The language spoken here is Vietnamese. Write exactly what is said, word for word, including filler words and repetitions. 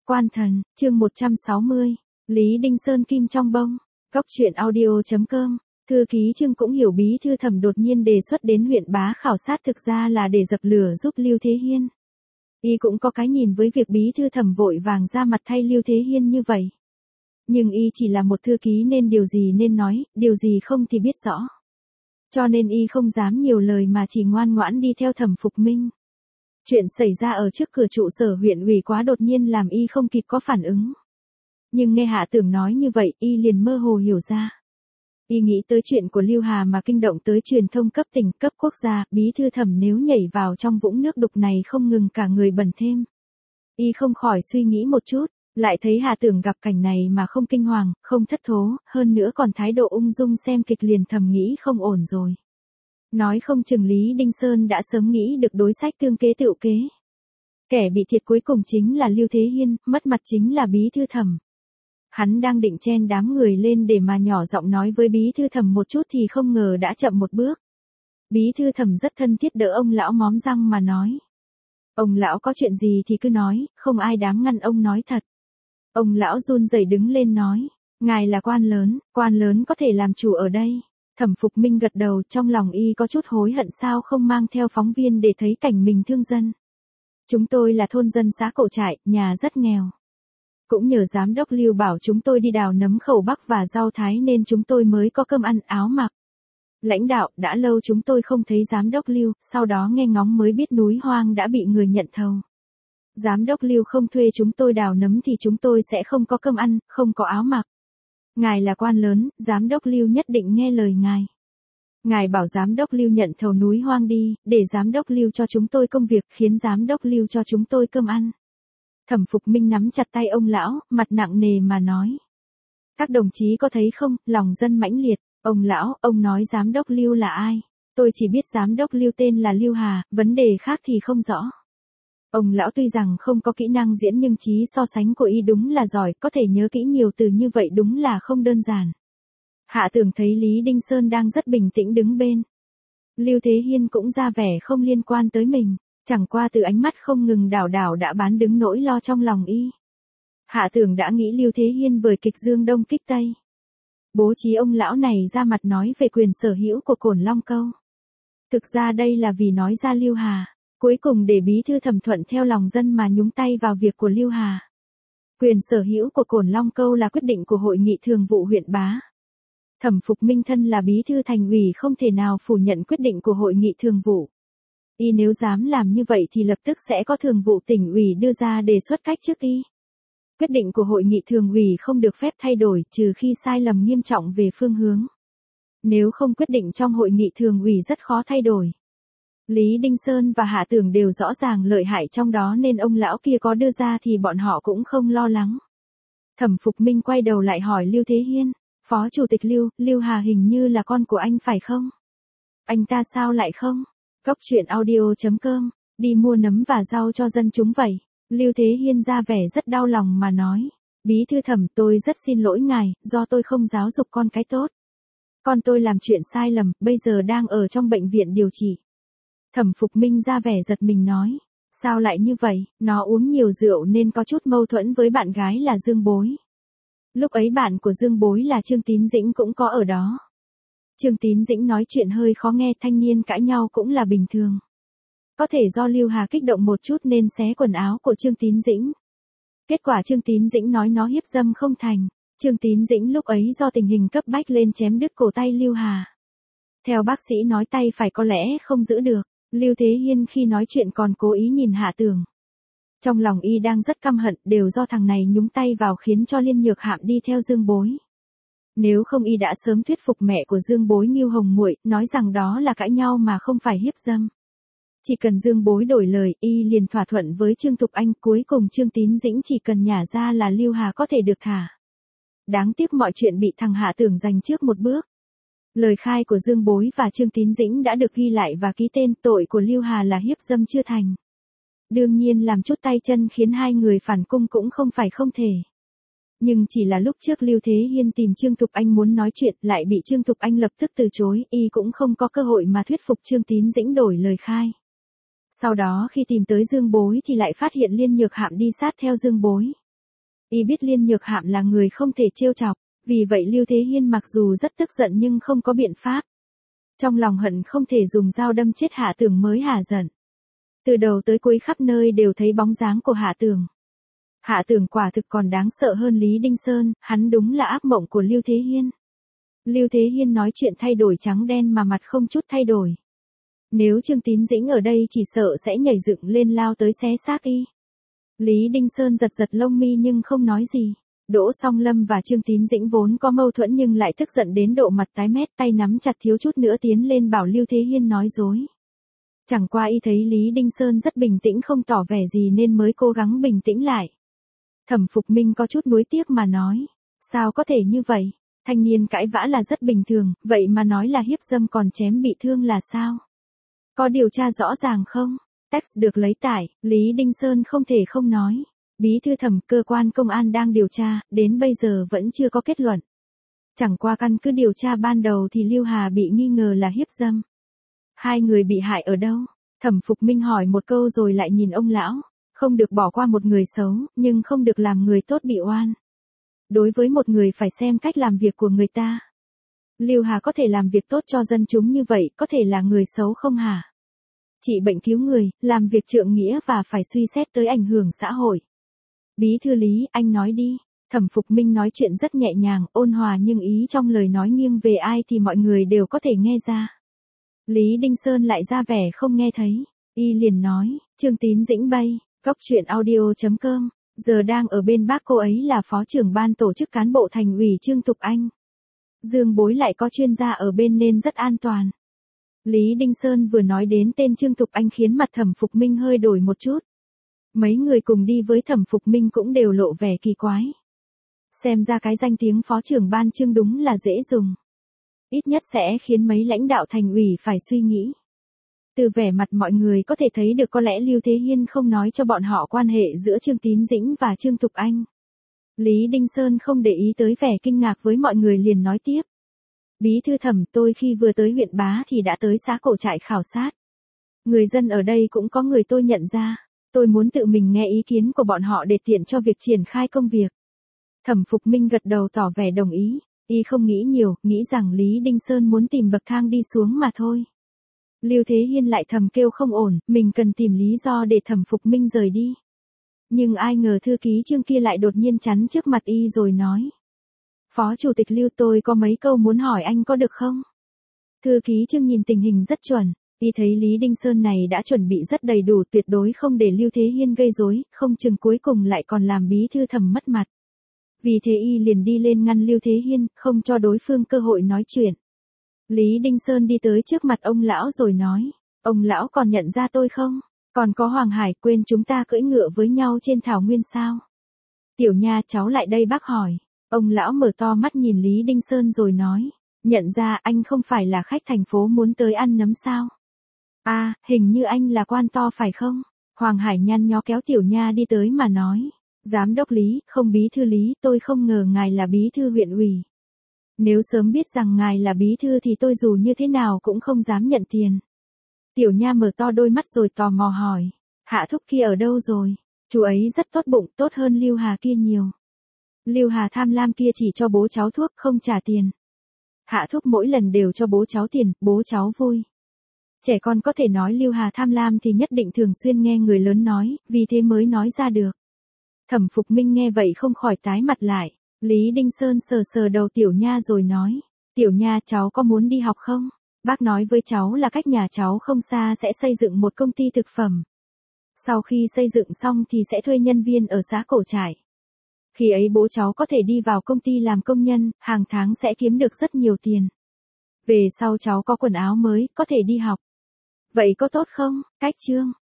Quan thần, chương một trăm sáu mươi, Lý Đinh Sơn kim trong bông. Cóc truyện audio chấm com. Thư ký Trương cũng hiểu Bí thư Thẩm đột nhiên đề xuất đến huyện Bá khảo sát thực ra là để dập lửa giúp Lưu Thế Hiên. Y cũng có cái nhìn với việc Bí thư Thẩm vội vàng ra mặt thay Lưu Thế Hiên như vậy. Nhưng Y chỉ là một thư ký nên điều gì nên nói, điều gì không thì biết rõ. Cho nên Y không dám nhiều lời mà chỉ ngoan ngoãn đi theo Thẩm Phục Minh. Chuyện xảy ra ở trước cửa trụ sở huyện ủy quá đột nhiên làm Y không kịp có phản ứng. Nhưng nghe Hạ Tưởng nói như vậy, Y liền mơ hồ hiểu ra. Y nghĩ tới chuyện của Lưu Hà mà kinh động tới truyền thông cấp tỉnh, cấp quốc gia, Bí thư Thẩm nếu nhảy vào trong vũng nước đục này không ngừng cả người bẩn thêm. Y không khỏi suy nghĩ một chút, lại thấy Hạ Tưởng gặp cảnh này mà không kinh hoàng, không thất thố, hơn nữa còn thái độ ung dung xem kịch liền thầm nghĩ không ổn rồi. Nói không chừng Lý Đinh Sơn đã sớm nghĩ được đối sách tương kế tựu kế. Kẻ bị thiệt cuối cùng chính là Lưu Thế Hiên, mất mặt chính là Bí thư Thẩm. Hắn đang định chen đám người lên để mà nhỏ giọng nói với Bí thư Thẩm một chút thì không ngờ đã chậm một bước. Bí thư Thẩm rất thân thiết đỡ ông lão móm răng mà nói. Ông lão có chuyện gì thì cứ nói, không ai dám ngăn ông nói thật. Ông lão run rẩy đứng lên nói, ngài là quan lớn, quan lớn có thể làm chủ ở đây. Thẩm Phục Minh gật đầu, trong lòng Y có chút hối hận sao không mang theo phóng viên để thấy cảnh mình thương dân. Chúng tôi là thôn dân xã Cổ Trại, nhà rất nghèo. Cũng nhờ giám đốc Lưu bảo chúng tôi đi đào nấm khẩu bắc và rau thái nên chúng tôi mới có cơm ăn áo mặc. Lãnh đạo, đã lâu chúng tôi không thấy giám đốc Lưu, sau đó nghe ngóng mới biết núi hoang đã bị người nhận thầu. Giám đốc Lưu không thuê chúng tôi đào nấm thì chúng tôi sẽ không có cơm ăn, không có áo mặc. Ngài là quan lớn, giám đốc Lưu nhất định nghe lời ngài. Ngài bảo giám đốc Lưu nhận thầu núi hoang đi, để giám đốc Lưu cho chúng tôi công việc, khiến giám đốc Lưu cho chúng tôi cơm ăn. Thẩm Phục Minh nắm chặt tay ông lão, mặt nặng nề mà nói. Các đồng chí có thấy không, lòng dân mãnh liệt. Ông lão, ông nói giám đốc Lưu là ai? Tôi chỉ biết giám đốc Lưu tên là Lưu Hà, vấn đề khác thì không rõ. Ông lão tuy rằng không có kỹ năng diễn nhưng trí so sánh của Y đúng là giỏi, có thể nhớ kỹ nhiều từ như vậy đúng là không đơn giản. Hạ Tưởng thấy Lý Đinh Sơn đang rất bình tĩnh đứng bên. Lưu Thế Hiên cũng ra vẻ không liên quan tới mình, chẳng qua từ ánh mắt không ngừng đảo đảo đã bán đứng nỗi lo trong lòng Y. Hạ Tưởng đã nghĩ Lưu Thế Hiên vở kịch Dương Đông kích Tây. Bố trí ông lão này ra mặt nói về quyền sở hữu của Cổn Long Câu. Thực ra đây là vì nói ra Lưu Hà. Cuối cùng để Bí thư Thẩm thuận theo lòng dân mà nhúng tay vào việc của Lưu Hà. Quyền sở hữu của Cổn Long Câu là quyết định của Hội nghị thường vụ huyện Bá. Thẩm Phục Minh thân là Bí thư Thành ủy không thể nào phủ nhận quyết định của Hội nghị thường vụ. Y nếu dám làm như vậy thì lập tức sẽ có thường vụ tỉnh ủy đưa ra đề xuất cách chức Y. Quyết định của Hội nghị thường ủy không được phép thay đổi trừ khi sai lầm nghiêm trọng về phương hướng. Nếu không quyết định trong Hội nghị thường ủy rất khó thay đổi. Lý Đinh Sơn và Hạ Tưởng đều rõ ràng lợi hại trong đó nên ông lão kia có đưa ra thì bọn họ cũng không lo lắng. Thẩm Phục Minh quay đầu lại hỏi Lưu Thế Hiên, Phó Chủ tịch Lưu, Lưu Hà hình như là con của anh phải không? Anh ta sao lại không? Cóc truyện audio chấm com, đi mua nấm và rau cho dân chúng vậy. Lưu Thế Hiên ra vẻ rất đau lòng mà nói, Bí thư Thẩm tôi rất xin lỗi ngài, do tôi không giáo dục con cái tốt. Con tôi làm chuyện sai lầm, bây giờ đang ở trong bệnh viện điều trị. Thẩm Phục Minh ra vẻ giật mình nói, sao lại như vậy, nó uống nhiều rượu nên có chút mâu thuẫn với bạn gái là Dương Bối. Lúc ấy bạn của Dương Bối là Trương Tín Dĩnh cũng có ở đó. Trương Tín Dĩnh nói chuyện hơi khó nghe, thanh niên cãi nhau cũng là bình thường. Có thể do Lưu Hà kích động một chút nên xé quần áo của Trương Tín Dĩnh. Kết quả Trương Tín Dĩnh nói nó hiếp dâm không thành. Trương Tín Dĩnh lúc ấy do tình hình cấp bách lên chém đứt cổ tay Lưu Hà. Theo bác sĩ nói tay phải có lẽ không giữ được. Lưu Thế Hiên khi nói chuyện còn cố ý nhìn Hạ Tưởng. Trong lòng Y đang rất căm hận, đều do thằng này nhúng tay vào khiến cho Liên Nhược Hạm đi theo Dương Bối. Nếu không Y đã sớm thuyết phục mẹ của Dương Bối Ngưu Hồng Muội, nói rằng đó là cãi nhau mà không phải hiếp dâm. Chỉ cần Dương Bối đổi lời, Y liền thỏa thuận với Trương Thục Anh, cuối cùng Trương Tín Dĩnh chỉ cần nhả ra là Lưu Hà có thể được thả. Đáng tiếc mọi chuyện bị thằng Hạ Tưởng giành trước một bước. Lời khai của Dương Bối và Trương Tín Dĩnh đã được ghi lại và ký tên, tội của Lưu Hà là hiếp dâm chưa thành. Đương nhiên làm chút tay chân khiến hai người phản cung cũng không phải không thể. Nhưng chỉ là lúc trước Lưu Thế Hiên tìm Trương Thục Anh muốn nói chuyện lại bị Trương Thục Anh lập tức từ chối, Y cũng không có cơ hội mà thuyết phục Trương Tín Dĩnh đổi lời khai. Sau đó khi tìm tới Dương Bối thì lại phát hiện Liên Nhược Hạm đi sát theo Dương Bối. Y biết Liên Nhược Hạm là người không thể trêu chọc, vì vậy Lưu Thế Hiên mặc dù rất tức giận nhưng không có biện pháp. Trong lòng hận không thể dùng dao đâm chết Hạ Tường mới hả giận. Từ đầu tới cuối khắp nơi đều thấy bóng dáng của Hạ Tường. Hạ Tường quả thực còn đáng sợ hơn Lý Đinh Sơn, hắn đúng là ác mộng của Lưu Thế Hiên. Lưu Thế Hiên nói chuyện thay đổi trắng đen mà mặt không chút thay đổi. Nếu Trương Tín Dĩnh ở đây chỉ sợ sẽ nhảy dựng lên lao tới xé xác y. Lý Đinh Sơn giật giật lông mi nhưng không nói gì. Đỗ Song Lâm và Trương Tín Dĩnh vốn có mâu thuẫn nhưng lại tức giận đến độ mặt tái mét, tay nắm chặt thiếu chút nữa tiến lên bảo Lưu Thế Hiên nói dối. Chẳng qua y thấy Lý Đinh Sơn rất bình tĩnh không tỏ vẻ gì nên mới cố gắng bình tĩnh lại. Thẩm Phục Minh có chút nuối tiếc mà nói. Sao có thể như vậy? Thanh niên cãi vã là rất bình thường, vậy mà nói là hiếp dâm còn chém bị thương là sao? Có điều tra rõ ràng không? Text được lấy tải, Lý Đinh Sơn không thể không nói. Bí thư Thẩm, cơ quan công an đang điều tra, đến bây giờ vẫn chưa có kết luận. Chẳng qua căn cứ điều tra ban đầu thì Lưu Hà bị nghi ngờ là hiếp dâm. Hai người bị hại ở đâu? Thẩm Phục Minh hỏi một câu rồi lại nhìn ông lão. Không được bỏ qua một người xấu, nhưng không được làm người tốt bị oan. Đối với một người phải xem cách làm việc của người ta. Lưu Hà có thể làm việc tốt cho dân chúng như vậy, có thể là người xấu không hả? Trị bệnh cứu người, làm việc trượng nghĩa và phải suy xét tới ảnh hưởng xã hội. Bí thư Lý, anh nói đi. Thẩm Phục Minh nói chuyện rất nhẹ nhàng, ôn hòa nhưng ý trong lời nói nghiêng về ai thì mọi người đều có thể nghe ra. Lý Đinh Sơn lại ra vẻ không nghe thấy. Y liền nói, Trương Tín Dĩnh bay, Cóc Truyện Audio chấm com, giờ đang ở bên bác cô ấy là phó trưởng ban tổ chức cán bộ thành ủy Trương Thục Anh. Dương Bối lại có chuyên gia ở bên nên rất an toàn. Lý Đinh Sơn vừa nói đến tên Trương Thục Anh khiến mặt Thẩm Phục Minh hơi đổi một chút. Mấy người cùng đi với Thẩm Phục Minh cũng đều lộ vẻ kỳ quái. Xem ra cái danh tiếng phó trưởng ban Trương đúng là dễ dùng. Ít nhất sẽ khiến mấy lãnh đạo thành ủy phải suy nghĩ. Từ vẻ mặt mọi người có thể thấy được có lẽ Lưu Thế Hiên không nói cho bọn họ quan hệ giữa Trương Tín Dĩnh và Trương Thục Anh. Lý Đinh Sơn không để ý tới vẻ kinh ngạc với mọi người liền nói tiếp. Bí thư Thẩm, tôi khi vừa tới huyện Bá thì đã tới xã Cổ Trại khảo sát. Người dân ở đây cũng có người tôi nhận ra. Tôi muốn tự mình nghe ý kiến của bọn họ để tiện cho việc triển khai công việc. Thẩm Phục Minh gật đầu tỏ vẻ đồng ý. Y không nghĩ nhiều, nghĩ rằng Lý Đinh Sơn muốn tìm bậc thang đi xuống mà thôi. Lưu Thế Hiên lại thầm kêu không ổn, mình cần tìm lý do để Thẩm Phục Minh rời đi. Nhưng ai ngờ thư ký Trương kia lại đột nhiên chắn trước mặt y rồi nói. Phó Chủ tịch Lưu, tôi có mấy câu muốn hỏi anh có được không? Thư ký Trương nhìn tình hình rất chuẩn, y thấy Lý Đinh Sơn này đã chuẩn bị rất đầy đủ, tuyệt đối không để Lưu Thế Hiên gây rối, không chừng cuối cùng lại còn làm bí thư Thẩm mất mặt. Vì thế y liền đi lên ngăn Lưu Thế Hiên, không cho đối phương cơ hội nói chuyện. Lý Đinh Sơn đi tới trước mặt ông lão rồi nói, ông lão còn nhận ra tôi không? Còn có Hoàng Hải, quên chúng ta cưỡi ngựa với nhau trên thảo nguyên sao? Tiểu Nha, cháu lại đây bác hỏi. Ông lão mở to mắt nhìn Lý Đinh Sơn rồi nói, nhận ra anh không phải là khách thành phố muốn tới ăn nấm sao? À, hình như anh là quan to phải không? Hoàng Hải nhăn nhó kéo Tiểu Nha đi tới mà nói. Giám đốc Lý, không bí thư Lý, tôi không ngờ ngài là bí thư huyện ủy. Nếu sớm biết rằng ngài là bí thư thì tôi dù như thế nào cũng không dám nhận tiền. Tiểu Nha mở to đôi mắt rồi tò mò hỏi, Hạ Thúc kia ở đâu rồi? Chú ấy rất tốt bụng, tốt hơn Lưu Hà kia nhiều. Lưu Hà tham lam kia chỉ cho bố cháu thuốc không trả tiền. Hạ Thúc mỗi lần đều cho bố cháu tiền, bố cháu vui. Trẻ con có thể nói Lưu Hà tham lam thì nhất định thường xuyên nghe người lớn nói, vì thế mới nói ra được. Thẩm Phục Minh nghe vậy không khỏi tái mặt lại. Lý Đinh Sơn sờ sờ đầu Tiểu Nha rồi nói, Tiểu Nha, cháu có muốn đi học không? Bác nói với cháu là cách nhà cháu không xa sẽ xây dựng một công ty thực phẩm. Sau khi xây dựng xong thì sẽ thuê nhân viên ở xã Cổ Trại. Khi ấy bố cháu có thể đi vào công ty làm công nhân, hàng tháng sẽ kiếm được rất nhiều tiền. Về sau cháu có quần áo mới, có thể đi học. Vậy có tốt không? Cách chương